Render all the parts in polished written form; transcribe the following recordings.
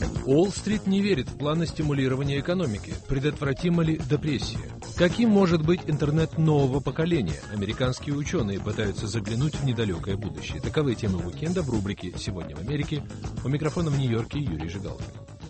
Уолл-стрит не верит в планы стимулирования экономики. Предотвратима ли депрессия? Каким может быть интернет нового поколения? Американские ученые пытаются заглянуть в недалекое будущее. Таковы темы уикенда в рубрике «Сегодня в Америке». У микрофона в Нью-Йорке Юрий Жигалкин.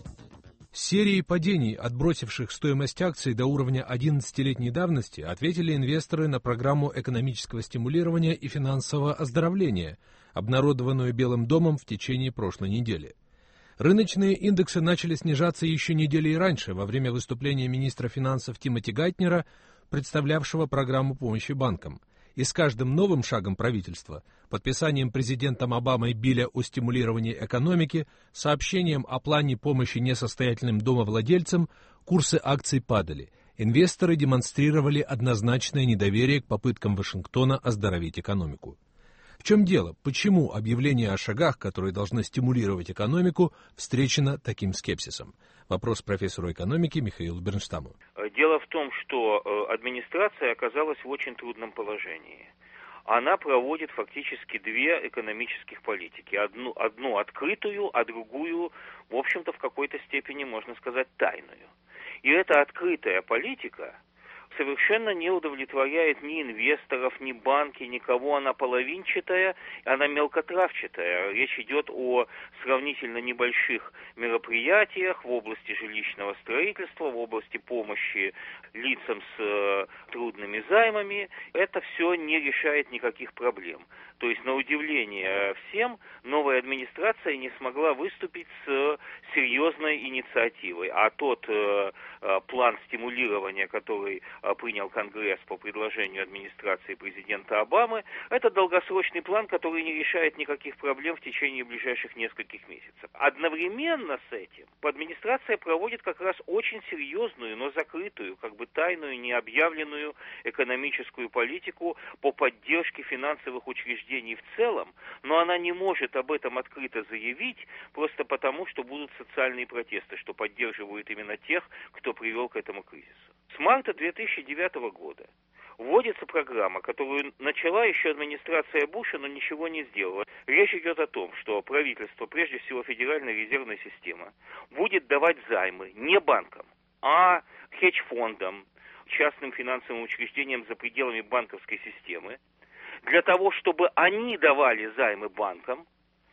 Серией падений, отбросивших стоимость акций до уровня 11-летней давности, ответили инвесторы на программу экономического стимулирования и финансового оздоровления, обнародованную Белым домом в течение прошлой недели. Рыночные индексы начали снижаться еще недели раньше, во время выступления министра финансов Тимоти Гайтнера, представлявшего программу помощи банкам. И с каждым новым шагом правительства, подписанием президентом Обамой билля о стимулировании экономики, сообщением о плане помощи несостоятельным домовладельцам, курсы акций падали. Инвесторы демонстрировали однозначное недоверие к попыткам Вашингтона оздоровить экономику. В чем дело? Почему объявление о шагах, которые должны стимулировать экономику, встречено таким скепсисом? Вопрос профессору экономики Михаилу Бернштаму. Дело в том, что администрация оказалась в очень трудном положении. Она проводит фактически две экономических политики. Одну открытую, а другую, в общем-то, в какой-то степени, можно сказать, тайную. И эта открытая политика совершенно не удовлетворяет ни инвесторов, ни банки, никого. Она половинчатая, она мелкотравчатая. Речь идет о сравнительно небольших мероприятиях в области жилищного строительства, в области помощи лицам с трудными займами. Это все не решает никаких проблем. То есть, на удивление всем, новая администрация не смогла выступить с серьезной инициативой. А тот план стимулирования, который принял Конгресс по предложению администрации президента Обамы, это долгосрочный план, который не решает никаких проблем в течение ближайших нескольких месяцев. Одновременно с этим администрация проводит как раз очень серьезную, но закрытую, как бы тайную, необъявленную экономическую политику по поддержке финансовых учреждений в целом, но она не может об этом открыто заявить, просто потому, что будут социальные протесты, что поддерживают именно тех, кто привел к этому кризису. С марта 2009 года вводится программа, которую начала еще администрация Буша, но ничего не сделала. Речь идет о том, что правительство, прежде всего Федеральная резервная система, будет давать займы не банкам, а хедж-фондам, частным финансовым учреждениям за пределами банковской системы, для того, чтобы они давали займы банкам,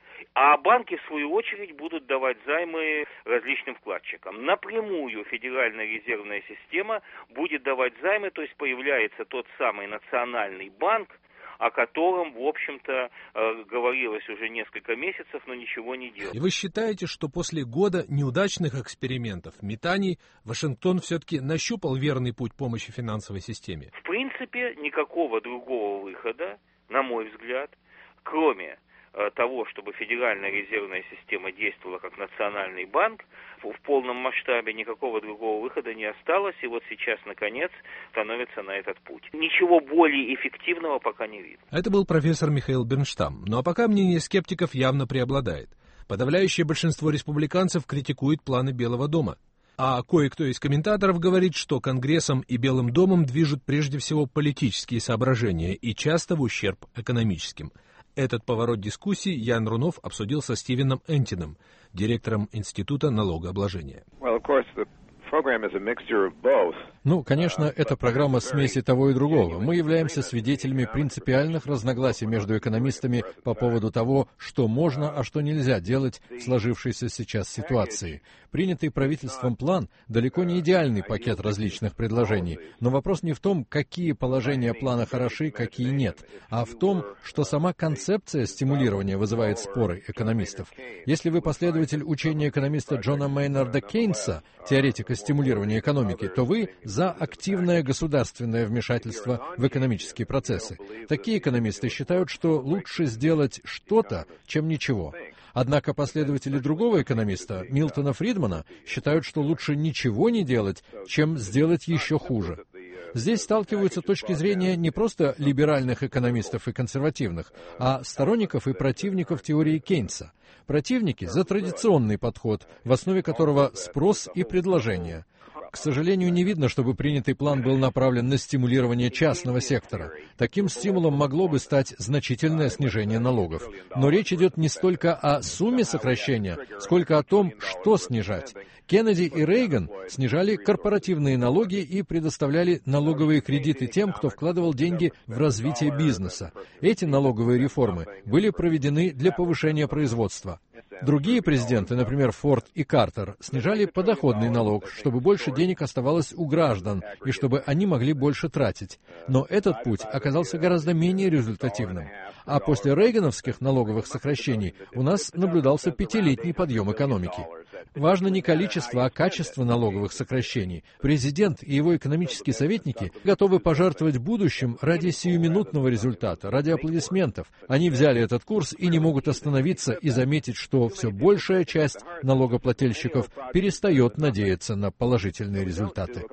а банки, в свою очередь, будут давать займы различным вкладчикам. Напрямую Федеральная резервная система будет давать займы, то есть появляется тот самый национальный банк, о котором, в общем-то, говорилось уже несколько месяцев, но ничего не делалось. И вы считаете, что после года неудачных экспериментов, метаний, Вашингтон все-таки нащупал верный путь помощи финансовой системе? В принципе, никакого другого выхода, на мой взгляд, кроме того, чтобы Федеральная резервная система действовала как национальный банк, в полном масштабе никакого другого выхода не осталось, и вот сейчас, наконец, становится на этот путь. Ничего более эффективного пока не видно. Это был профессор Михаил Бернштам. Ну а пока мнение скептиков явно преобладает. Подавляющее большинство республиканцев критикует планы Белого дома. А кое-кто из комментаторов говорит, что Конгрессом и Белым домом движут прежде всего политические соображения и часто в ущерб экономическим. Этот поворот дискуссии Ян Рунов обсудил со Стивеном Энтином, директором Института налогообложения. Ну, конечно, это программа смеси того и другого. Мы являемся свидетелями принципиальных разногласий между экономистами по поводу того, что можно, а что нельзя делать в сложившейся сейчас ситуации. Принятый правительством план далеко не идеальный пакет различных предложений, но вопрос не в том, какие положения плана хороши, какие нет, а в том, что сама концепция стимулирования вызывает споры экономистов. Если вы последователь учения экономиста Джона Мейнарда Кейнса, теоретика стимулирования экономики, то вы за активное государственное вмешательство в экономические процессы. Такие экономисты считают, что лучше сделать что-то, чем ничего. Однако последователи другого экономиста, Милтона Фридмана, считают, что лучше ничего не делать, чем сделать еще хуже. Здесь сталкиваются точки зрения не просто либеральных экономистов и консервативных, а сторонников и противников теории Кейнса. Противники за традиционный подход, в основе которого спрос и предложение. К сожалению, не видно, чтобы принятый план был направлен на стимулирование частного сектора. Таким стимулом могло бы стать значительное снижение налогов. Но речь идет не столько о сумме сокращения, сколько о том, что снижать. Кеннеди и Рейган снижали корпоративные налоги и предоставляли налоговые кредиты тем, кто вкладывал деньги в развитие бизнеса. Эти налоговые реформы были проведены для повышения производства. Другие президенты, например, Форд и Картер, снижали подоходный налог, чтобы больше денег оставалось у граждан и чтобы они могли больше тратить. Но этот путь оказался гораздо менее результативным. А после рейгановских налоговых сокращений у нас наблюдался 5-летний подъем экономики. Важно не количество, а качество налоговых сокращений. Президент и его экономические советники готовы пожертвовать будущим ради сиюминутного результата, ради аплодисментов. Они взяли этот курс и не могут остановиться и заметить, что все большая часть налогоплательщиков перестает надеяться на положительные результаты.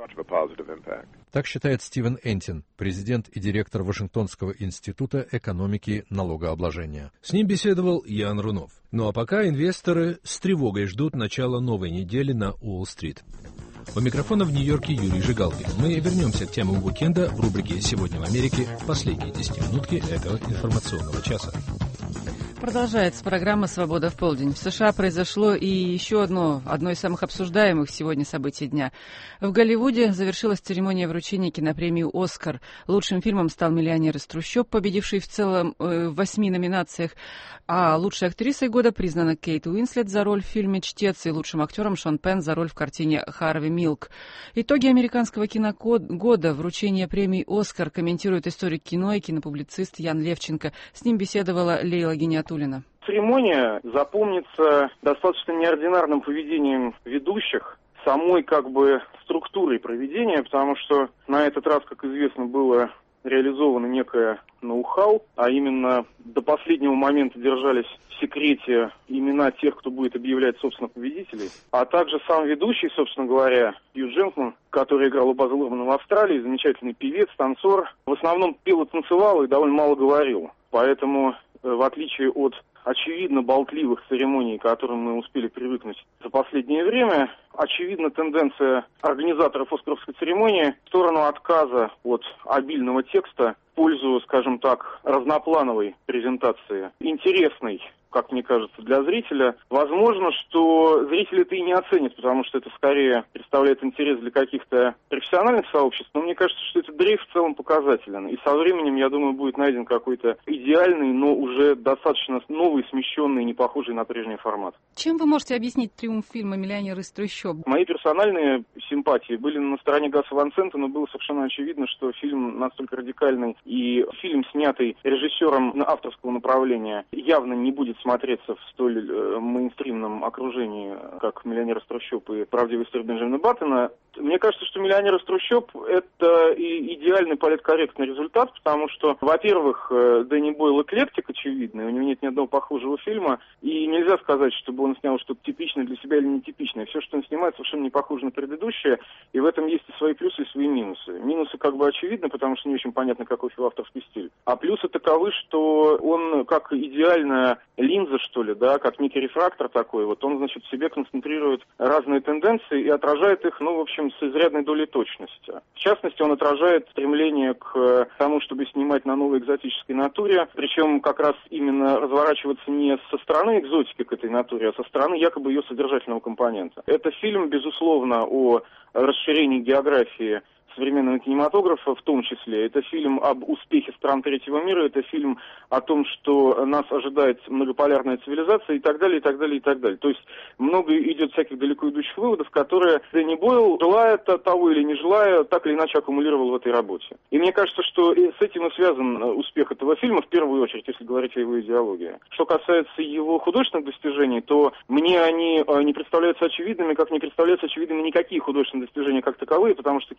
Так считает Стивен Энтин, президент и директор Вашингтонского института экономики налогообложения. С ним беседовал Ян Рунов. Ну а пока инвесторы с тревогой ждут начала новой недели на Уолл-стрит. У микрофона в Нью-Йорке Юрий Жигалкин. Мы вернемся к темам уикенда в рубрике «Сегодня в Америке» последние 10 минутки этого информационного часа. Продолжается программа «Свобода в полдень». В США произошло и еще одно из самых обсуждаемых сегодня событий дня. В Голливуде завершилась церемония вручения кинопремии «Оскар». Лучшим фильмом стал «Миллионер из трущоб», победивший в целом в 8 номинациях. А лучшей актрисой года признана Кейт Уинслет за роль в фильме «Чтец» и лучшим актером Шон Пенн за роль в картине «Харви Милк». Итоги американского киногода, вручение премии «Оскар» комментирует историк кино и кинопублицист Ян Левченко. С ним беседовала Лейла Гиниатуллина. Церемония запомнится достаточно неординарным поведением ведущих, самой структурой проведения, потому что на этот раз, как известно, было реализовано некое ноу-хау, а именно до последнего момента держались в секрете имена тех, кто будет объявлять, собственно, победителей, а также сам ведущий, собственно говоря, Хью Джекман, который играл у База Лурмана в Австралии, замечательный певец, танцор, в основном пел и танцевал и довольно мало говорил. Поэтому, в отличие от очевидно болтливых церемоний, к которым мы успели привыкнуть за последнее время, очевидна тенденция организаторов оскаровской церемонии в сторону отказа от обильного текста в пользу, скажем так, разноплановой презентации, интересной, как мне кажется, для зрителя. Возможно, что зрители это и не оценят, потому что это скорее представляет интерес для каких-то профессиональных сообществ, но мне кажется, что этот дрейф в целом показателен. И со временем, я думаю, будет найден какой-то идеальный, но уже достаточно новый, смещенный, не похожий на прежний формат. Чем вы можете объяснить триумф фильма «Миллионер из трущоб»? Мои персональные симпатии были на стороне Гаса Ван Сента, но было совершенно очевидно, что фильм настолько радикальный и фильм, снятый режиссером авторского направления, явно не будет смотреться в столь мейнстримном окружении, как «Миллионер из трущоб» и «Правдивая история Бенджамина Баттона». Мне кажется, что «Миллионер из трущоб» — это и идеальный политкорректный результат, потому что, во-первых, Дэнни Бойл эклектик очевидный, у него нет ни одного похожего фильма, и нельзя сказать, чтобы он снял что-то типичное для себя или нетипичное. Все, что он снимает, совершенно не похоже на предыдущее, и в этом есть и свои плюсы, и свои минусы. Минусы очевидны, потому что не очень понятно, какой его авторский стиль. А плюсы таковы, что он как идеальная линза, что ли, да, как некий рефрактор такой, он, в себе концентрирует разные тенденции и отражает их, в общем, с изрядной долей точности. В частности, он отражает стремление к тому, чтобы снимать на новой экзотической натуре, причем как раз именно разворачиваться не со стороны экзотики к этой натуре, а со стороны якобы ее содержательного компонента. Это фильм, безусловно, о расширении географии современного кинематографа в том числе. Это фильм об успехе стран третьего мира, это фильм о том, что нас ожидает многополярная цивилизация и так далее, и так далее, и так далее. То есть много идет всяких далеко идущих выводов, которые Дэнни Бойл, желая того или не желая, так или иначе аккумулировал в этой работе. И мне кажется, что с этим и связан успех этого фильма, в первую очередь, если говорить о его идеологии. Что касается его художественных достижений, то мне они не представляются очевидными, как не представляются очевидными никакие художественные достижения как таковые, потому что кино, собственно,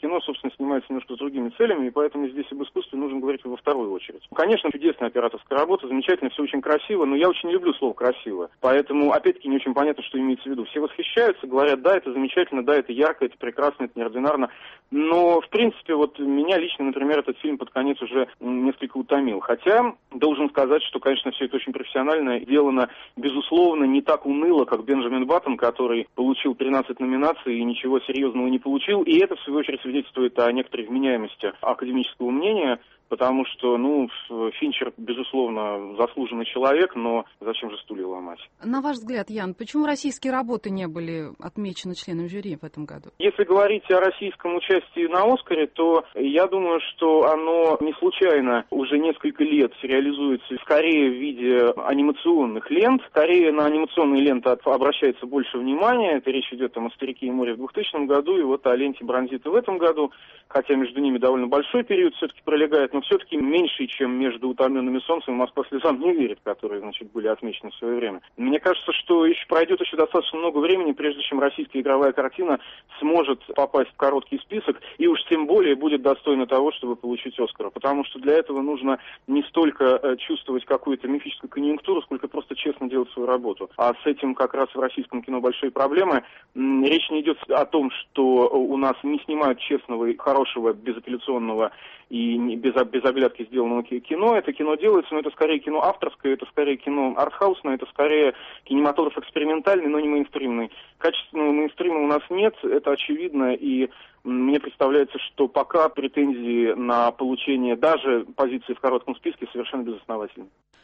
конечно, снимается немножко с другими целями, и поэтому здесь об искусстве нужно говорить во вторую очередь. Конечно, чудесная операторская работа, замечательно, все очень красиво, но я очень не люблю слово «красиво». Поэтому, опять-таки, не очень понятно, что имеется в виду. Все восхищаются, говорят, да, это замечательно, да, это ярко, это прекрасно, это неординарно. Но, в принципе, вот меня лично, например, этот фильм под конец уже несколько утомил. Хотя, должен сказать, что, конечно, все это очень профессионально сделано, безусловно, не так уныло, как Бенджамин Баттон, который получил 13 номинаций и ничего серьезного не получил. И это, в свою очередь, свидетельствует о некоторой вменяемости академического мнения, потому что, Финчер, безусловно, заслуженный человек, но зачем же стулья ломать? На ваш взгляд, Ян, почему российские работы не были отмечены членом жюри в этом году? Если говорить о российском участии на «Оскаре», то я думаю, что оно не случайно уже несколько лет реализуется скорее в виде анимационных лент. Скорее на анимационные ленты обращается больше внимания. Это речь идет о «Старике и море» в 2000 году и вот о ленте «Бронзита» в этом году, хотя между ними довольно большой период все-таки пролегает, но все-таки меньше, чем между «Утомленными солнцем» и «Москва слезам не верит», которые, были отмечены в свое время. Мне кажется, что пройдет еще достаточно много времени, прежде чем российская игровая картина сможет попасть в короткий список, и уж тем более будет достойна того, чтобы получить «Оскара», потому что для этого нужно не столько чувствовать какую-то мифическую конъюнктуру, сколько просто честно делать свою работу. А с этим как раз в российском кино большие проблемы. Речь не идет о том, что у нас не снимают честного и хорошего, безапелляционного и без оглядки сделанного кино. Это кино делается, но это скорее кино авторское, это скорее кино артхаусное, это скорее кинематограф экспериментальный, но не мейнстримный. Качественного мейнстрима у нас нет, это очевидно, и мне представляется, что пока претензии на получение даже позиции в коротком списке совершенно безосновательны.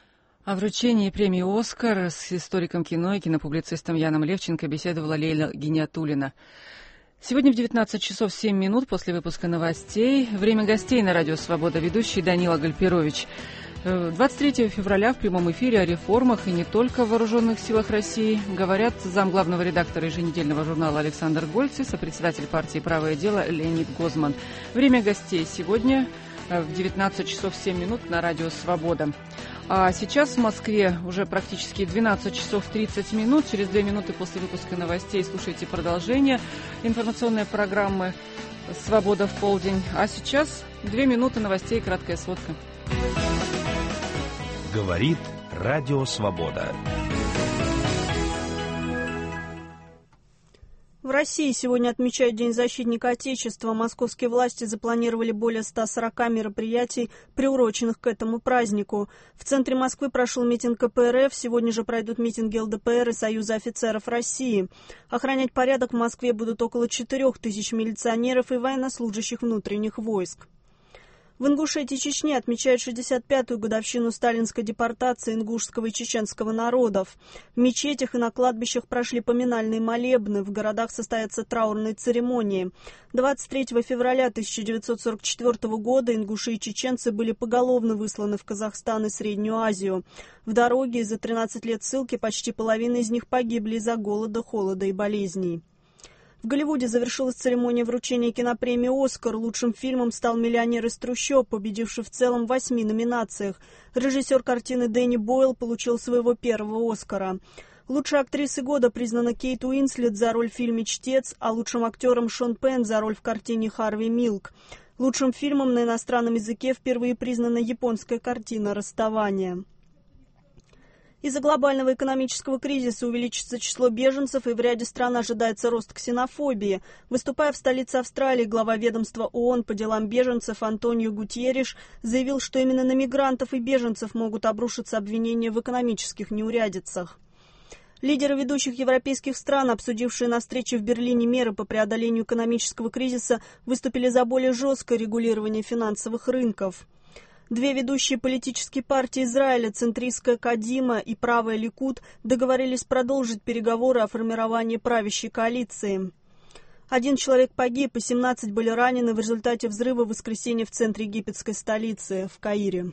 О вручении премии «Оскар» с историком кино и кинопублицистом Яном Левченко беседовала Лейла Гиниатуллина. Сегодня в 19 часов 7 минут после выпуска новостей. Время гостей на радио «Свобода», ведущий Данила Гальперович. 23 февраля в прямом эфире о реформах и не только в вооруженных силах России говорят замглавного редактора еженедельного журнала Александр Гольц и сопредседатель партии «Правое дело» Леонид Гозман. Время гостей сегодня в 19 часов 7 минут на радио «Свобода». А сейчас в Москве уже практически 12 часов 30 минут. Через 2 минуты после выпуска новостей слушайте продолжение информационной программы «Свобода в полдень». А сейчас 2 минуты новостей и краткая сводка. Говорит Радио Свобода. В России сегодня отмечают День защитника Отечества. Московские власти запланировали более 140 мероприятий, приуроченных к этому празднику. В центре Москвы прошел митинг КПРФ, сегодня же пройдут митинги ЛДПР и Союза офицеров России. Охранять порядок в Москве будут около 4000 милиционеров и военнослужащих внутренних войск. В Ингушетии и Чечне отмечают 65-ю годовщину сталинской депортации ингушского и чеченского народов. В мечетях и на кладбищах прошли поминальные молебны, в городах состоятся траурные церемонии. 23 февраля 1944 года ингуши и чеченцы были поголовно высланы в Казахстан и Среднюю Азию. В дороге за 13 лет ссылки почти половина из них погибли из-за голода, холода и болезней. В Голливуде завершилась церемония вручения кинопремии «Оскар». Лучшим фильмом стал «Миллионер из трущоб», победивший в целом в 8 номинациях. Режиссер картины Дэнни Бойл получил своего первого «Оскара». Лучшей актрисой года признана Кейт Уинслет за роль в фильме «Чтец», а лучшим актером Шон Пенн за роль в картине «Харви Милк». Лучшим фильмом на иностранном языке впервые признана японская картина «Расставание». Из-за глобального экономического кризиса увеличится число беженцев, и в ряде стран ожидается рост ксенофобии. Выступая в столице Австралии, глава ведомства ООН по делам беженцев Антонио Гутьерриш заявил, что именно на мигрантов и беженцев могут обрушиться обвинения в экономических неурядицах. Лидеры ведущих европейских стран, обсудившие на встрече в Берлине меры по преодолению экономического кризиса, выступили за более жесткое регулирование финансовых рынков. Две ведущие политические партии Израиля, центристская Кадима и правая Ликуд, договорились продолжить переговоры о формировании правящей коалиции. 1 человек погиб и 17 были ранены в результате взрыва в воскресенье в центре египетской столицы, в Каире.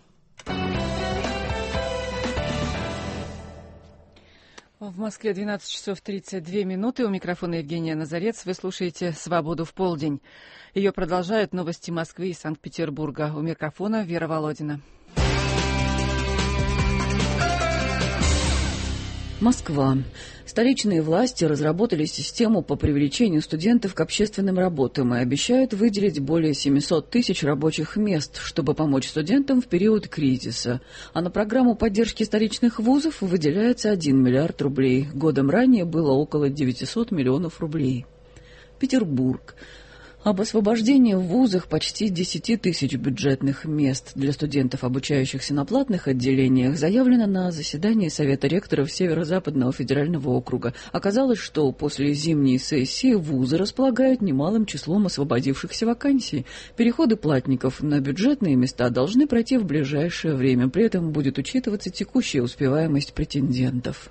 В Москве 12 часов 32 минуты. У микрофона Евгения Назарец. Вы слушаете «Свободу в полдень». Ее продолжают новости Москвы и Санкт-Петербурга. У микрофона Вера Володина. Москва. Столичные власти разработали систему по привлечению студентов к общественным работам и обещают выделить более 700 тысяч рабочих мест, чтобы помочь студентам в период кризиса. А на программу поддержки столичных вузов выделяется 1 миллиард рублей. Годом ранее было около 900 миллионов рублей. Петербург. Об освобождении в вузах почти 10 тысяч бюджетных мест для студентов, обучающихся на платных отделениях, заявлено на заседании Совета ректоров Северо-Западного федерального округа. Оказалось, что после зимней сессии вузы располагают немалым числом освободившихся вакансий. Переходы платников на бюджетные места должны пройти в ближайшее время. При этом будет учитываться текущая успеваемость претендентов.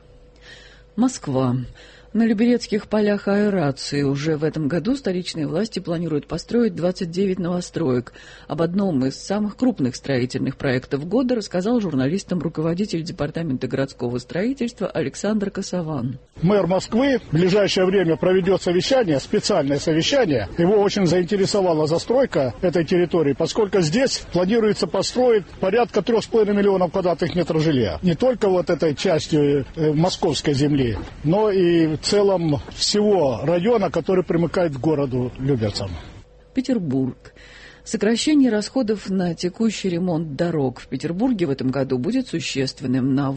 Москва. На Люберецких полях аэрации уже в этом году столичные власти планируют построить 29 новостроек. Об одном из самых крупных строительных проектов года рассказал журналистам руководитель департамента городского строительства Александр Косован. Мэр Москвы в ближайшее время проведет совещание, специальное совещание. Его очень заинтересовала застройка этой территории, поскольку здесь планируется построить порядка 3,5 миллионов квадратных метров жилья. Не только вот этой частью московской земли, но и в целом всего района, который примыкает к городу Люберцам. Петербург. Сокращение расходов на текущий ремонт дорог в Петербурге в этом году будет существенным, на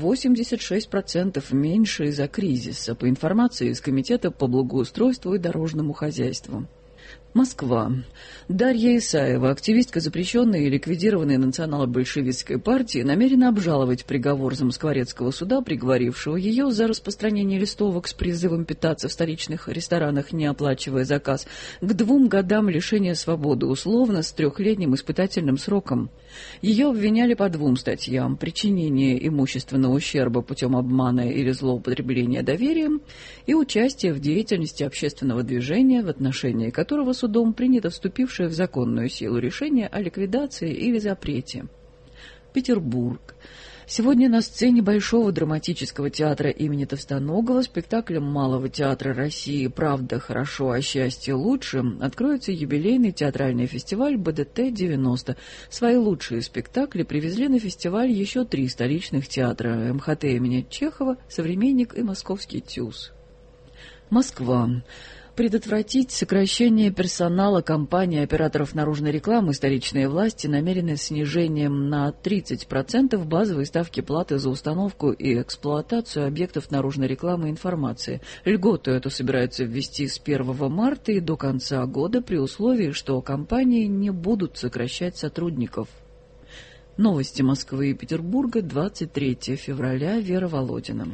86% меньше из-за кризиса, по информации из Комитета по благоустройству и дорожному хозяйству. Москва. Дарья Исаева, активистка запрещенной и ликвидированной национал-большевистской партии, намерена обжаловать приговор Замоскворецкого суда, приговорившего ее за распространение листовок с призывом питаться в столичных ресторанах, не оплачивая заказ, к 2 годам лишения свободы, условно с 3-летним испытательным сроком. Ее обвиняли по 2 статьям: причинение имущественного ущерба путем обмана или злоупотребления доверием и участие в деятельности общественного движения, в отношении которого судом принято вступившее в законную силу решение о ликвидации или запрете. Петербург. Сегодня на сцене Большого драматического театра имени Товстоногова спектаклем Малого театра России «Правда хорошо, а счастье лучше» откроется юбилейный театральный фестиваль БДТ-90. Свои лучшие спектакли привезли на фестиваль еще 3 столичных театра: МХТ имени Чехова, «Современник» и Московский ТЮЗ. Москва. Предотвратить сокращение персонала компании операторов наружной рекламы столичные власти намерены снижением на 30% базовой ставки платы за установку и эксплуатацию объектов наружной рекламы и информации. Льготу эту собираются ввести с 1 марта и до конца года при условии, что компании не будут сокращать сотрудников. Новости Москвы и Петербурга, 23 февраля, Вера Володина.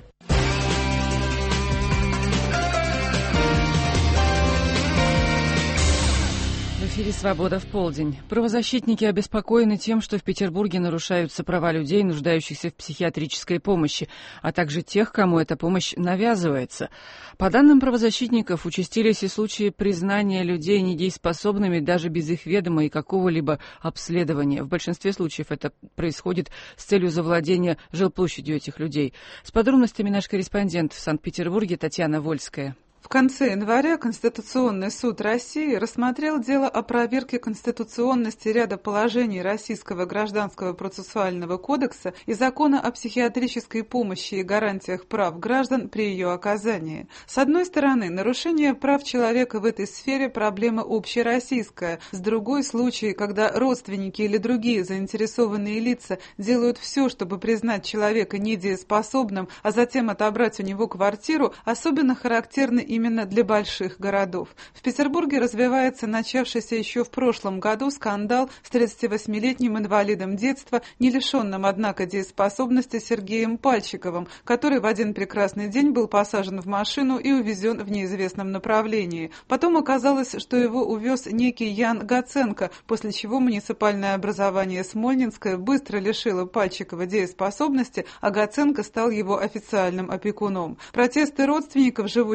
В эфире «Свобода в полдень». Правозащитники обеспокоены тем, что в Петербурге нарушаются права людей, нуждающихся в психиатрической помощи, а также тех, кому эта помощь навязывается. По данным правозащитников, участились и случаи признания людей недееспособными даже без их ведома и какого-либо обследования. В большинстве случаев это происходит с целью завладения жилплощадью этих людей. С подробностями наш корреспондент в Санкт-Петербурге Татьяна Вольская. В конце января Конституционный суд России рассмотрел дело о проверке конституционности ряда положений Российского гражданского процессуального кодекса и закона о психиатрической помощи и гарантиях прав граждан при ее оказании. С одной стороны, нарушение прав человека в этой сфере – проблема общероссийская. С другой – случаи, когда родственники или другие заинтересованные лица делают все, чтобы признать человека недееспособным, а затем отобрать у него квартиру, особенно характерны именно для больших городов. В Петербурге развивается начавшийся еще в прошлом году скандал с 38-летним инвалидом детства, не лишенным, однако, дееспособности Сергеем Пальчиковым, который в один прекрасный день был посажен в машину и увезен в неизвестном направлении. Потом оказалось, что его увез некий Ян Гаценко, после чего муниципальное образование Смольнинское быстро лишило Пальчикова дееспособности, а Гаценко стал его официальным опекуном. Протесты родственников, живущих в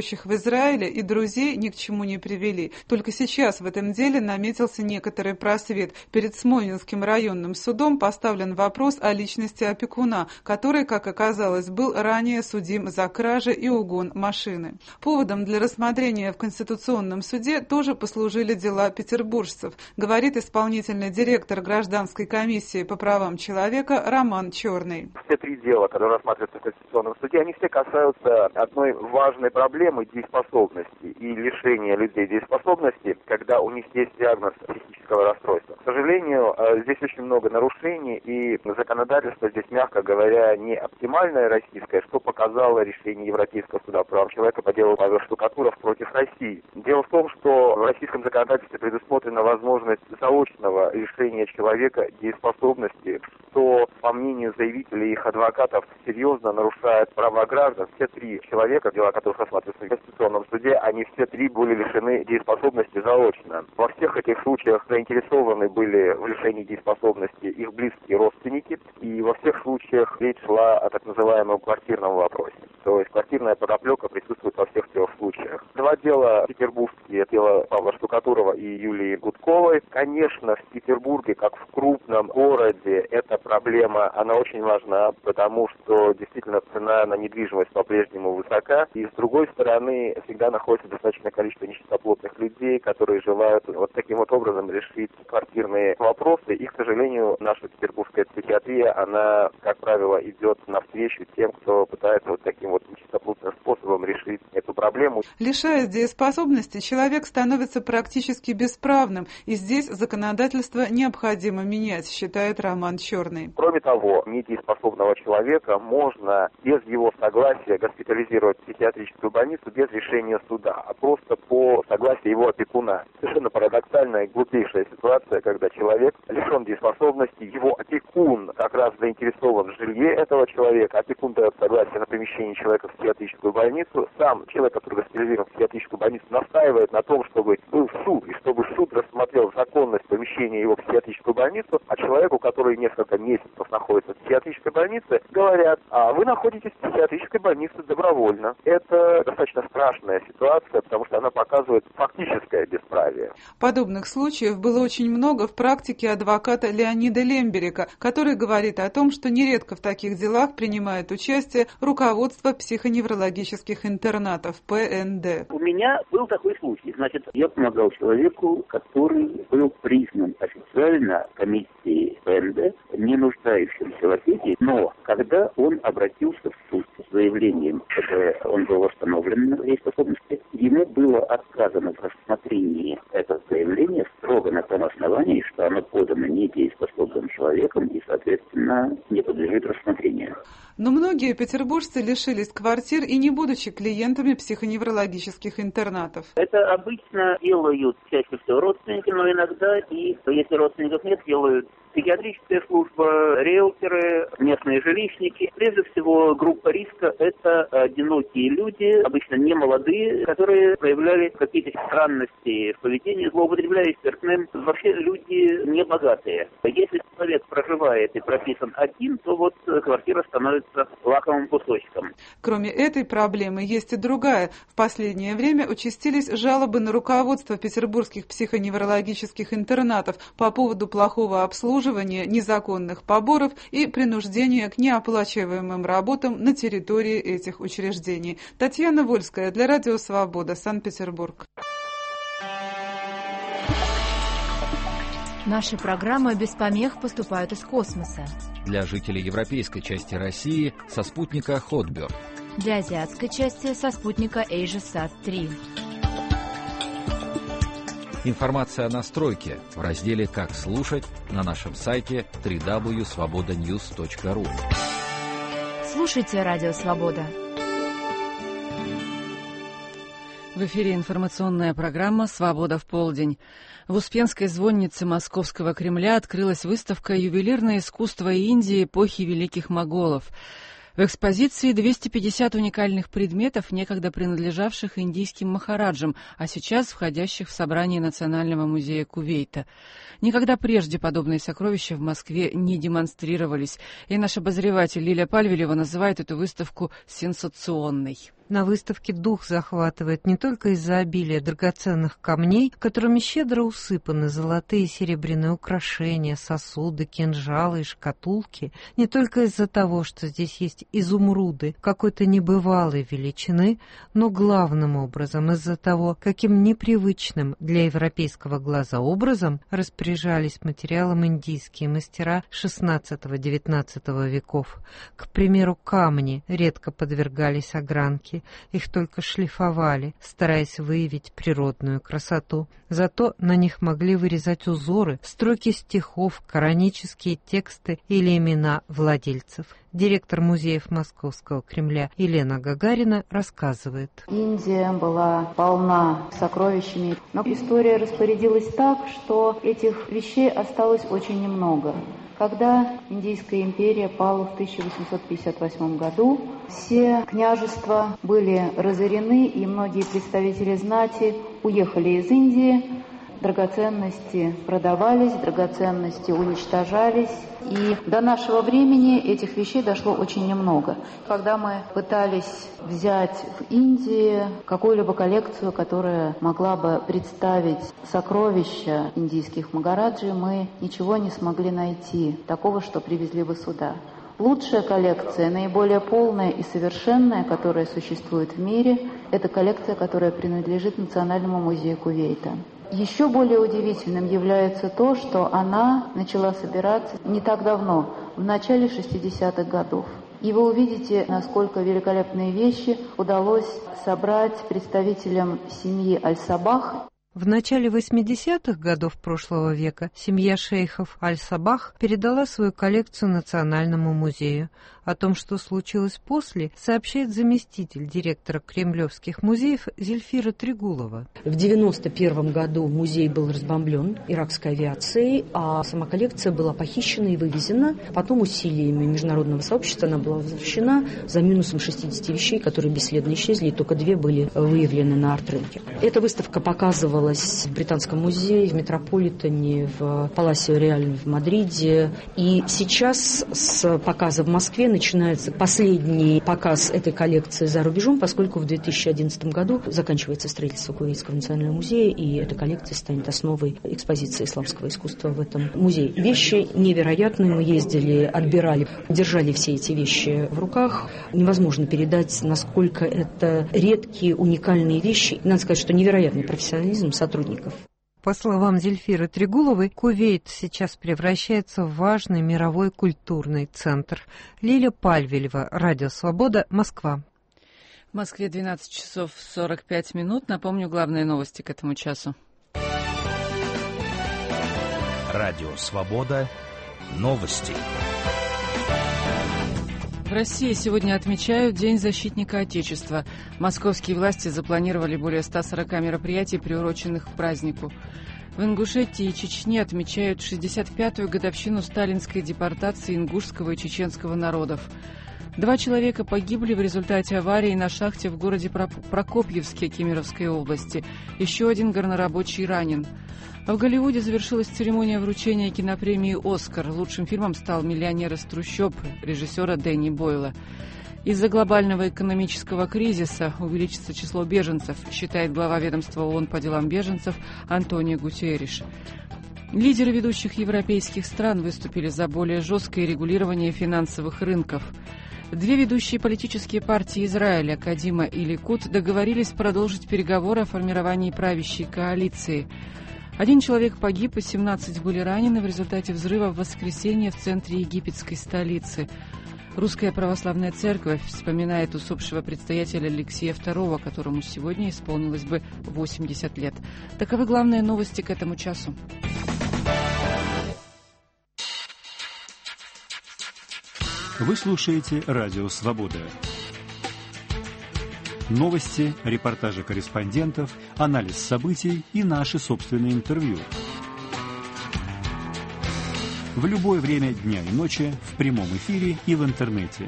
Израиля и друзей ни к чему не привели. Только сейчас в этом деле наметился некоторый просвет. Перед Смольнинским районным судом поставлен вопрос о личности опекуна, который, как оказалось, был ранее судим за кражи и угон машины. Поводом для рассмотрения в Конституционном суде тоже послужили дела петербуржцев, говорит исполнительный директор Гражданской комиссии по правам человека Роман Черный. Все три дела, которые рассматриваются в Конституционном суде, они все касаются одной важной проблемы дееспособности и лишения людей дееспособности, когда у них есть диагноз психического расстройства. К сожалению, здесь очень много нарушений, и законодательство здесь, мягко говоря, не оптимальное российское, что показало решение Европейского суда прав человека по делу Павел Штукатуров против России. Дело в том, что в российском законодательстве предусмотрена возможность заочного лишения человека дееспособности, что, по мнению заявителей и их адвокатов, серьезно нарушает права граждан. Все три человека, дела которых рассматриваются в Конституционном суде, они все три были лишены дееспособности заочно. Во всех этих случаях заинтересованы были в лишении дееспособности их близкие родственники, и во всех случаях речь шла о так называемом квартирном вопросе. То есть квартирная подоплека присутствует во всех трех случаях. Два дела петербургские, дело Павла Штукатурова и Юлии Гудковой. Конечно, в Петербурге, как в крупном городе, эта проблема, она очень важна, потому что действительно цена на недвижимость по-прежнему высока. И с другой стороны, всегда находится достаточное количество нечистоплотных людей, которые желают вот таким вот образом решить квартирные вопросы. И, к сожалению, наша петербургская психиатрия, она, как правило, идет навстречу тем, кто пытается вот таким вот нечистоплотным способом решить эту проблему. Лишаясь дееспособности, человек становится практически бесправным, и здесь законодательство необходимо менять, считает Роман Черный. Кроме того, недееспособного человека можно без его согласия госпитализировать в психиатрическую больницу без решения суда, а просто по согласию его опекуна. Совершенно парадоксальная и глупейшая ситуация, когда человек лишен дееспособности, его опекун как раз заинтересован в жилье этого человека, опекун дает согласие на помещение человека в психиатрическую больницу, сам человек, который госпитализирован в психиатрическую больницу, настаивает на том, чтобы был суд, и чтобы суд рассмотрел законность помещения его в психиатрическую больницу, а человеку, который несколько месяцев находится в психиатрической больнице, говорят: а вы находитесь в психиатрической больнице добровольно. Это достаточно страшная ситуация, потому что она показывает фактическое бесправие. Подобных случаев было очень много в практике адвоката Леонида Лемберика, который говорит о том, что нередко в таких делах принимает участие руководство психоневрологических интернатов ПНД. У меня был такой случай. Значит, я помогал человеку, который был признан официально комиссией ПНД не нуждающимся в опеке, но когда он обратился в суд с заявлением, чтобы он был восстановлен на дееспособности, ему было отказано в рассмотрении этого заявления строго на том основании, что оно подано недееспособным человеком и, соответственно, не подлежит рассмотрению. Но многие петербуржцы лишились квартир и не будучи клиентами психоневрологических интернатов. Это обычно делают чаще всего родственники, но иногда и, если родственников нет, делают психиатрическая служба, риэлторы, местные жилищники. Прежде всего, группа риска – это одинокие люди, обычно не молодые, которые проявляли какие-то странности в поведении, злоупотребляя спиртным. Вообще люди не богатые. Если человек проживает и прописан один, то вот квартира становится лакомым кусочком. Кроме этой проблемы, есть и другая. В последнее время участились жалобы на руководство петербургских психоневрологических интернатов по поводу плохого обслуживания, незаконных поборов и принуждения к неоплачиваемым работам на территории этих учреждений. Татьяна Вольская для Радио Свобода, Санкт-Петербург. Наши программы без помех поступают из космоса. Для жителей европейской части России со спутника Хотберг. Для азиатской части со спутника AsiaSat-3. Информация о настройке в разделе «Как слушать» на нашем сайте www.svobodanews.ru. Слушайте Радио Свобода. В эфире информационная программа «Свобода в полдень». В Успенской звоннице Московского Кремля открылась выставка «Ювелирное искусство Индии эпохи Великих Моголов». В экспозиции 250 уникальных предметов, некогда принадлежавших индийским махараджам, а сейчас входящих в собрание Национального музея Кувейта. Никогда прежде подобные сокровища в Москве не демонстрировались, и наш обозреватель Лилия Пальвелева называет эту выставку сенсационной. На выставке дух захватывает не только из-за обилия драгоценных камней, которыми щедро усыпаны золотые и серебряные украшения, сосуды, кинжалы и шкатулки, не только из-за того, что здесь есть изумруды какой-то небывалой величины, но главным образом из-за того, каким непривычным для европейского глаза образом распоряжались материалом индийские мастера XVI-XIX веков. К примеру, камни редко подвергались огранке, их только шлифовали, стараясь выявить природную красоту. Зато на них могли вырезать узоры, строки стихов, коранические тексты или имена владельцев. Директор музеев Московского Кремля Елена Гагарина рассказывает. Индия была полна сокровищами, но история распорядилась так, что этих вещей осталось очень немного. Когда Индийская империя пала в 1858 году, все княжества были разорены, и многие представители знати уехали из Индии. Драгоценности продавались, драгоценности уничтожались. И до нашего времени этих вещей дошло очень немного. Когда мы пытались взять в Индии какую-либо коллекцию, которая могла бы представить сокровища индийских магараджи, мы ничего не смогли найти такого, что привезли бы сюда. Лучшая коллекция, наиболее полная и совершенная, которая существует в мире, это коллекция, которая принадлежит Национальному музею Кувейта. Еще более удивительным является то, что она начала собираться не так давно, в начале 60-х годов. И вы увидите, насколько великолепные вещи удалось собрать представителям семьи Аль-Сабах. В начале 80-х годов прошлого века семья шейхов Аль-Сабах передала свою коллекцию Национальному музею. О том, что случилось после, сообщает заместитель директора Кремлевских музеев Зельфира Трегулова. В 1991 году музей был разбомблен иракской авиацией, а сама коллекция была похищена и вывезена. Потом усилиями международного сообщества она была возвращена за минусом 60 вещей, которые бесследно исчезли, и только 2 были выявлены на арт-рынке. Эта выставка показывалась в Британском музее, в Метрополитене, в Паласио Реаль в Мадриде. И сейчас с показа в Москве начинается последний показ этой коллекции за рубежом, поскольку в 2011 году заканчивается строительство Кувейтского национального музея, и эта коллекция станет основой экспозиции исламского искусства в этом музее. Вещи невероятные, мы ездили, отбирали, держали все эти вещи в руках. Невозможно передать, насколько это редкие, уникальные вещи. Надо сказать, что невероятный профессионализм сотрудников. По словам Зельфиры Трегуловой, Кувейт сейчас превращается в важный мировой культурный центр. Лиля Пальвелева, Радио Свобода, Москва. В Москве 12 часов 45 минут. Напомню главные новости к этому часу. Радио Свобода. Новости. В России сегодня отмечают День защитника Отечества. Московские власти запланировали более 140 мероприятий, приуроченных к празднику. В Ингушетии и Чечне отмечают 65-ю годовщину сталинской депортации ингушского и чеченского народов. 2 человека погибли в результате аварии на шахте в городе Прокопьевске Кемеровской области. Еще 1 горнорабочий ранен. В Голливуде завершилась церемония вручения кинопремии «Оскар». Лучшим фильмом стал «Миллионер из трущоб» режиссера Дэнни Бойла. Из-за глобального экономического кризиса увеличится число беженцев, считает глава ведомства ООН по делам беженцев Антонио Гутерриш. Лидеры ведущих европейских стран выступили за более жесткое регулирование финансовых рынков. 2 ведущие политические партии Израиля, Кадима и Ликуд, договорились продолжить переговоры о формировании правящей коалиции. 1 человек погиб, и 17 были ранены в результате взрыва в воскресенье в центре египетской столицы. Русская православная церковь вспоминает усопшего предстоятеля Алексея II, которому сегодня исполнилось бы 80 лет. Таковы главные новости к этому часу. Вы слушаете Радио Свобода. Новости, репортажи корреспондентов, анализ событий и наши собственные интервью. В любое время дня и ночи, в прямом эфире и в интернете.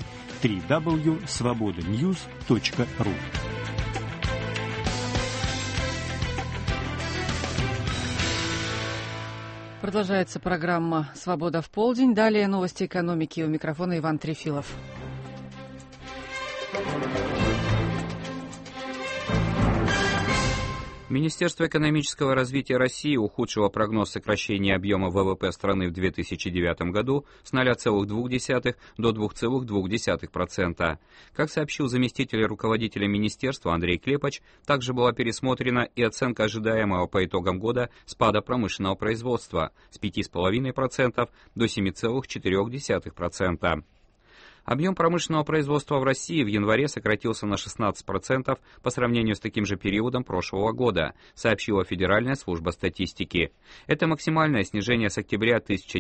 www.svobodanews.ru. Продолжается программа «Свобода в полдень». Далее новости экономики. У микрофона Иван Трефилов. Министерство экономического развития России ухудшило прогноз сокращения объема ВВП страны в 2009 году с 0,2 до 2,2%. Как сообщил заместитель руководителя министерства Андрей Клепач, также была пересмотрена и оценка ожидаемого по итогам года спада промышленного производства с 5,5% до 7,4%. Объем промышленного производства в России в январе сократился на 16% по сравнению с таким же периодом прошлого года, сообщила Федеральная служба статистики. Это максимальное снижение с октября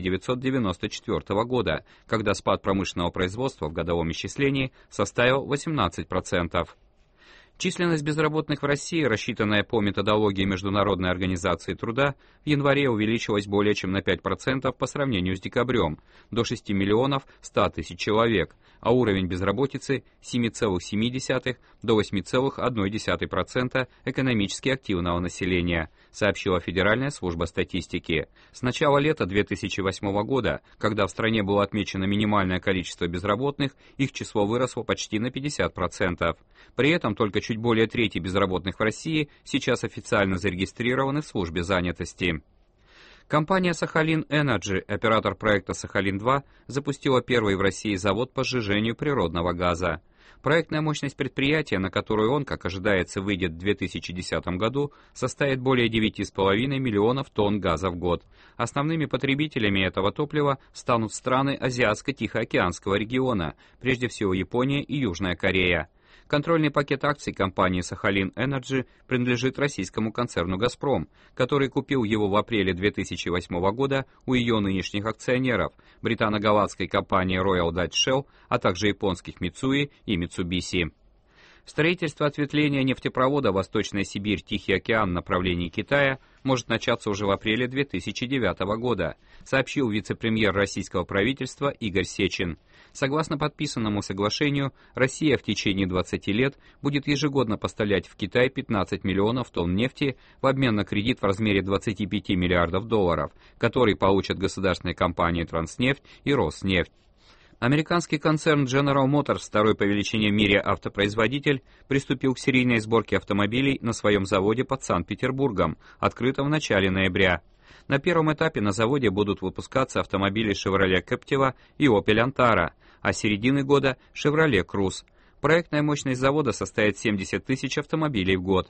1994 года, когда спад промышленного производства в годовом исчислении составил 18%. Численность безработных в России, рассчитанная по методологии Международной организации труда, в январе увеличилась более чем на 5% по сравнению с декабрем, до 6 миллионов 100 тысяч человек, а уровень безработицы с 7,7 до 8,1% экономически активного населения, сообщила Федеральная служба статистики. С начала лета 2008 года, когда в стране было отмечено минимальное количество безработных, их число выросло почти на 50%. При этом только чуть более трети безработных в России сейчас официально зарегистрированы в службе занятости. Компания «Сахалин Энерджи», оператор проекта «Сахалин-2», запустила первый в России завод по сжижению природного газа. Проектная мощность предприятия, на которую он, как ожидается, выйдет в 2010 году, составит более 9,5 миллионов тонн газа в год. Основными потребителями этого топлива станут страны Азиатско-Тихоокеанского региона, прежде всего Япония и Южная Корея. Контрольный пакет акций компании «Сахалин Энерджи» принадлежит российскому концерну «Газпром», который купил его в апреле 2008 года у ее нынешних акционеров, британо-голландской компании Royal Dutch Shell, а также японских Mitsui и Mitsubishi. Строительство ответвления нефтепровода Восточная Сибирь-Тихий океан в направлении Китая может начаться уже в апреле 2009 года, сообщил вице-премьер российского правительства Игорь Сечин. Согласно подписанному соглашению, Россия в течение 20 лет будет ежегодно поставлять в Китай 15 миллионов тонн нефти в обмен на кредит в размере 25 миллиардов долларов, который получат государственные компании «Транснефть» и «Роснефть». Американский концерн General Motors, второй по величине в мире автопроизводитель, приступил к серийной сборке автомобилей на своем заводе под Санкт-Петербургом, открытом в начале ноября. На первом этапе на заводе будут выпускаться автомобили Chevrolet Captiva и Opel Antara, а с середины года Chevrolet Cruze. Проектная мощность завода составит 70 тысяч автомобилей в год.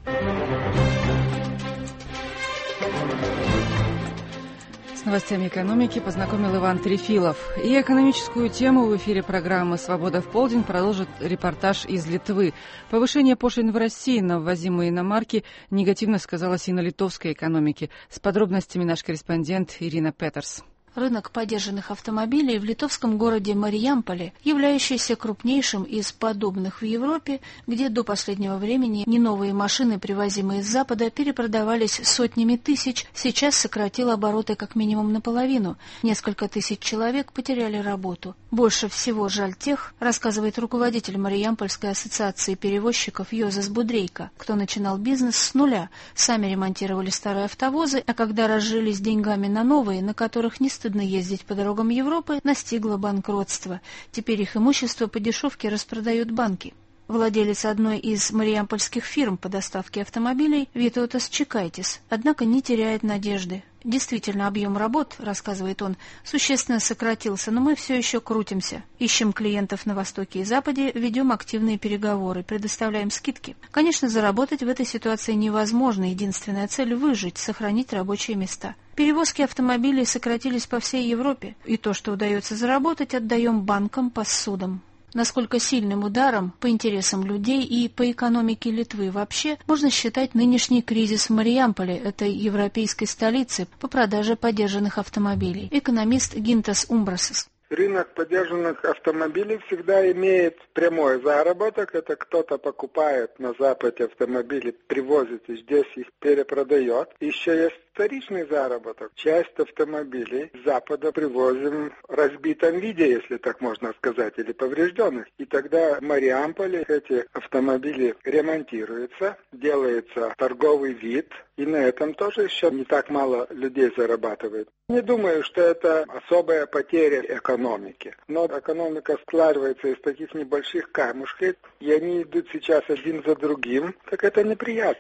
С новостями экономики познакомил Иван Трефилов. И экономическую тему в эфире программы «Свобода в полдень» продолжит репортаж из Литвы. Повышение пошлин в России на ввозимые иномарки негативно сказалось и на литовской экономике. С подробностями наш корреспондент Ирина Петерс. Рынок подержанных автомобилей в литовском городе Мариямполе, являющийся крупнейшим из подобных в Европе, где до последнего времени неновые машины, привозимые с Запада, перепродавались сотнями тысяч, сейчас сократил обороты как минимум наполовину. Несколько тысяч человек потеряли работу. Больше всего жаль тех, рассказывает руководитель Мариямпольской ассоциации перевозчиков Йозес Будрейко, кто начинал бизнес с нуля, сами ремонтировали старые автовозы, а когда разжились деньгами на новые, на которых не стыдно ездить по дорогам Европы, настигло банкротство. Теперь их имущество по дешевке распродают банки. Владелец одной из мариямпольских фирм по доставке автомобилей Витотас Чекайтис, однако не теряет надежды. Действительно, объем работ, рассказывает он, существенно сократился, но мы все еще крутимся. Ищем клиентов на Востоке и Западе, ведем активные переговоры, предоставляем скидки. Конечно, заработать в этой ситуации невозможно. Единственная цель – выжить, сохранить рабочие места. Перевозки автомобилей сократились по всей Европе, и то, что удается заработать, отдаем банкам по ссудам. Насколько сильным ударом по интересам людей и по экономике Литвы вообще можно считать нынешний кризис в Мариямполе, этой европейской столице, по продаже подержанных автомобилей. Экономист Гинтас Умбрасис. Рынок подержанных автомобилей всегда имеет прямой заработок. Это кто-то покупает на Западе автомобили, привозит и здесь их перепродает. Еще есть вторичный заработок. Часть автомобилей с Запада привозим в разбитом виде, если так можно сказать, или поврежденных. И тогда в Мариамполе эти автомобили ремонтируются, делается торговый вид, и на этом тоже еще не так мало людей зарабатывает. Не думаю, что это особая потеря экономики. Но экономика складывается из таких небольших камушков, и они идут сейчас один за другим, так это неприятно.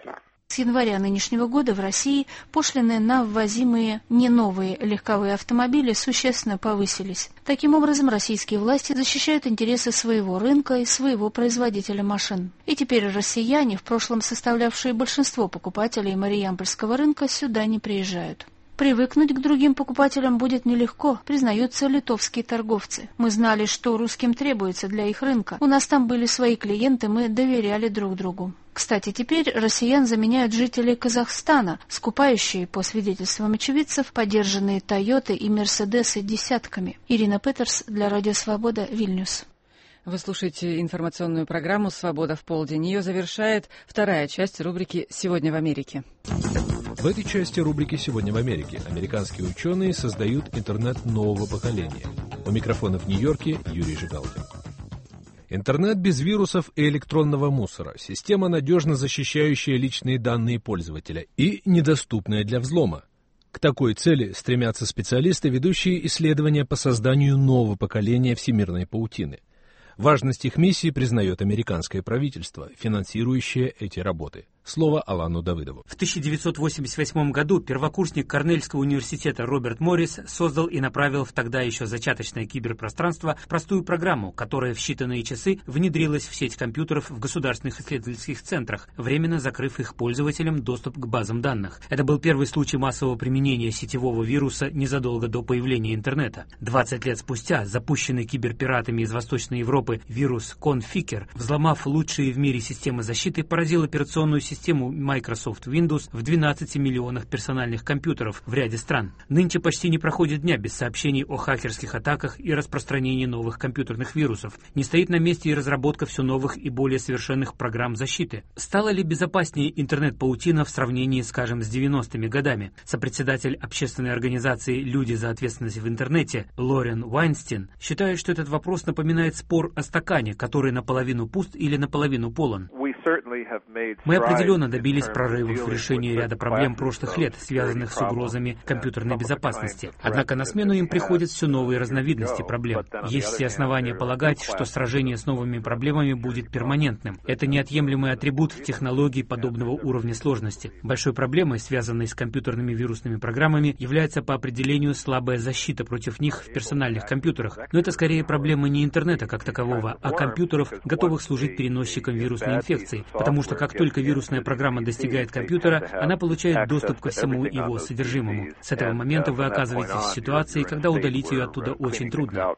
С января нынешнего года в России пошлины на ввозимые не новые легковые автомобили существенно повысились. Таким образом, российские власти защищают интересы своего рынка и своего производителя машин. И теперь россияне, в прошлом составлявшие большинство покупателей Мариямпольского рынка, сюда не приезжают. Привыкнуть к другим покупателям будет нелегко, признаются литовские торговцы. Мы знали, что русским требуется для их рынка. У нас там были свои клиенты, мы доверяли друг другу. Кстати, теперь россиян заменяют жители Казахстана, скупающие, по свидетельствам очевидцев, подержанные Тойоты и Мерседесы десятками. Ирина Петерс для Радио Свобода, Вильнюс. Вы слушаете информационную программу «Свобода в полдень». Ее завершает вторая часть рубрики «Сегодня в Америке». В этой части рубрики «Сегодня в Америке» американские ученые создают интернет нового поколения. У микрофона в Нью-Йорке Юрий Жигалкин. Интернет без вирусов и электронного мусора. Система, надежно защищающая личные данные пользователя и недоступная для взлома. К такой цели стремятся специалисты, ведущие исследования по созданию нового поколения всемирной паутины. Важность их миссии признает американское правительство, финансирующее эти работы. Слово Алану Давыдову. В 1988 году первокурсник Корнельского университета Роберт Моррис создал и направил в тогда еще зачаточное киберпространство простую программу, которая в считанные часы внедрилась в сеть компьютеров в государственных исследовательских центрах, временно закрыв их пользователям доступ к базам данных. Это был первый случай массового применения сетевого вируса незадолго до появления интернета. 20 лет спустя запущенный киберпиратами из Восточной Европы вирус Conficker, взломав лучшие в мире системы защиты, поразил операционную систему Microsoft Windows в 12 миллионах персональных компьютеров в ряде стран. Нынче почти не проходит дня без сообщений о хакерских атаках и распространении новых компьютерных вирусов. Не стоит на месте и разработка все новых и более совершенных программ защиты. Стала ли безопаснее интернет-паутина в сравнении, скажем, с 90-ми годами? Сопредседатель общественной организации «Люди за ответственность в интернете» Лорен Вайнстин считает, что этот вопрос напоминает спор о стакане, который наполовину пуст или наполовину полон. Мы определенно добились прорывов в решении ряда проблем прошлых лет, связанных с угрозами компьютерной безопасности. Однако на смену им приходят все новые разновидности проблем. Есть все основания полагать, что сражение с новыми проблемами будет перманентным. Это неотъемлемый атрибут технологий подобного уровня сложности. Большой проблемой, связанной с компьютерными вирусными программами, является по определению слабая защита против них в персональных компьютерах. Но это скорее проблема не интернета как такового, а компьютеров, готовых служить переносчиком вирусной инфекции. Потому что как только вирусная программа достигает компьютера, она получает доступ ко всему его содержимому. С этого момента вы оказываетесь в ситуации, когда удалить ее оттуда очень трудно.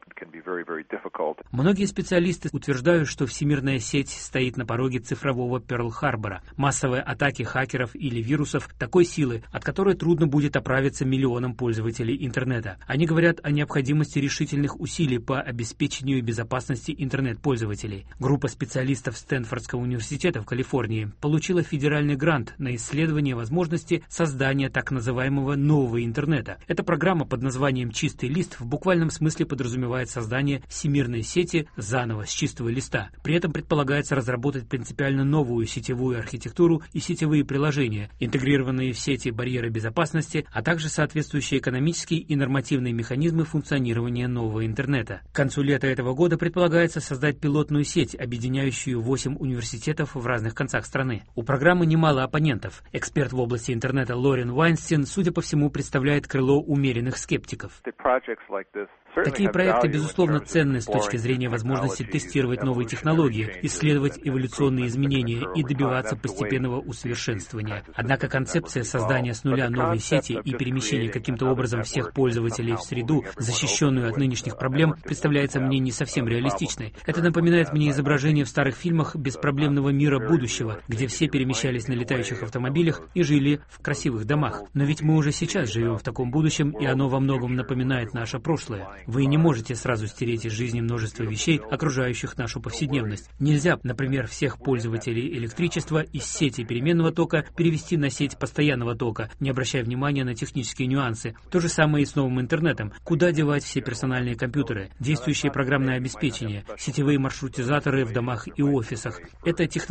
Многие специалисты утверждают, что всемирная сеть стоит на пороге цифрового Перл-Харбора, массовые атаки хакеров или вирусов такой силы, от которой трудно будет оправиться миллионам пользователей интернета. Они говорят о необходимости решительных усилий по обеспечению безопасности интернет-пользователей. Группа специалистов Стэнфордского университета в Калифорнии получила федеральный грант на исследование возможности создания так называемого нового интернета. Эта программа под названием «Чистый лист» в буквальном смысле подразумевает создание всемирной сети заново с чистого листа. При этом предполагается разработать принципиально новую сетевую архитектуру и сетевые приложения, интегрированные в сети барьеры безопасности, а также соответствующие экономические и нормативные механизмы функционирования нового интернета. К концу лета этого года предполагается создать пилотную сеть, объединяющую 8 университетов в разных концах страны. У программы немало оппонентов. Эксперт в области интернета Лорен Вайнстин, судя по всему, представляет крыло умеренных скептиков. Такие проекты, безусловно, ценны с точки зрения возможности тестировать новые технологии, исследовать эволюционные изменения и добиваться постепенного усовершенствования. Однако концепция создания с нуля новой сети и перемещения каким-то образом всех пользователей в среду, защищенную от нынешних проблем, представляется мне не совсем реалистичной. Это напоминает мне изображение в старых фильмах беспроблемного мира будущего, где все перемещались на летающих автомобилях и жили в красивых домах. Но ведь мы уже сейчас живем в таком будущем, и оно во многом напоминает наше прошлое. Вы не можете сразу стереть из жизни множество вещей, окружающих нашу повседневность. Нельзя, например, всех пользователей электричества из сети переменного тока перевести на сеть постоянного тока, не обращая внимания на технические нюансы. То же самое и с новым интернетом. Куда девать все персональные компьютеры, действующее программное обеспечение, сетевые маршрутизаторы в домах и офисах? Это технологически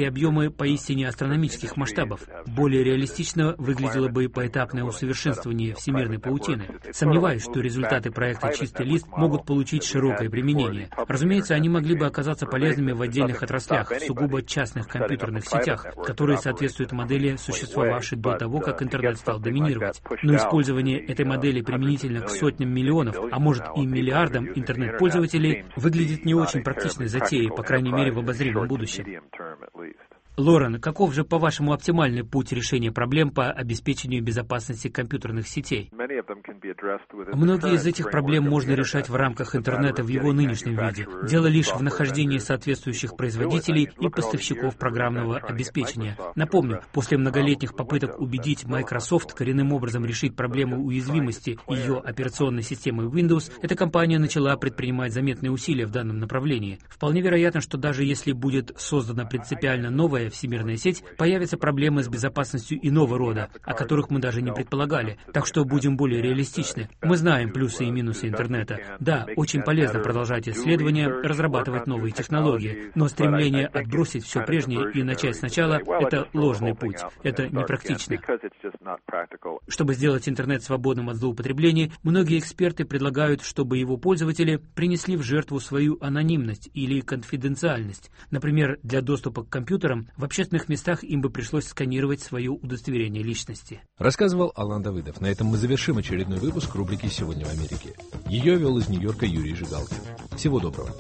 технические объемы поистине астрономических масштабов. Более реалистично выглядело бы поэтапное усовершенствование всемирной паутины. Сомневаюсь, что результаты проекта «Чистый лист» могут получить широкое применение. Разумеется, они могли бы оказаться полезными в отдельных отраслях, в сугубо частных компьютерных сетях, которые соответствуют модели, существовавшей до того, как интернет стал доминировать. Но использование этой модели применительно к сотням миллионов, а может и миллиардам интернет-пользователей выглядит не очень практичной затеей, по крайней мере в обозримом будущем. Лорен, каков же, по-вашему, оптимальный путь решения проблем по обеспечению безопасности компьютерных сетей? Многие из этих проблем можно решать в рамках интернета в его нынешнем виде. Дело лишь в нахождении соответствующих производителей и поставщиков программного обеспечения. Напомню, после многолетних попыток убедить Microsoft коренным образом решить проблему уязвимости ее операционной системы Windows, эта компания начала предпринимать заметные усилия в данном направлении. Вполне вероятно, что даже если будет создана принципиально новая всемирная сеть, появятся проблемы с безопасностью иного рода, о которых мы даже не предполагали. Так что будем более реалистичны. Мы знаем плюсы и минусы интернета. Да, очень полезно продолжать исследования, разрабатывать новые технологии, но стремление отбросить все прежнее и начать сначала – это ложный путь. Это непрактично. Чтобы сделать интернет свободным от злоупотреблений, многие эксперты предлагают, чтобы его пользователи принесли в жертву свою анонимность или конфиденциальность. Например, для доступа к компьютерам в общественных местах им бы пришлось сканировать свое удостоверение личности. Рассказывал Алан Давыдов. На этом мы завершим очередной выпуск рубрики «Сегодня в Америке». Ее вел из Нью-Йорка Юрий Жигалкин. Всего доброго.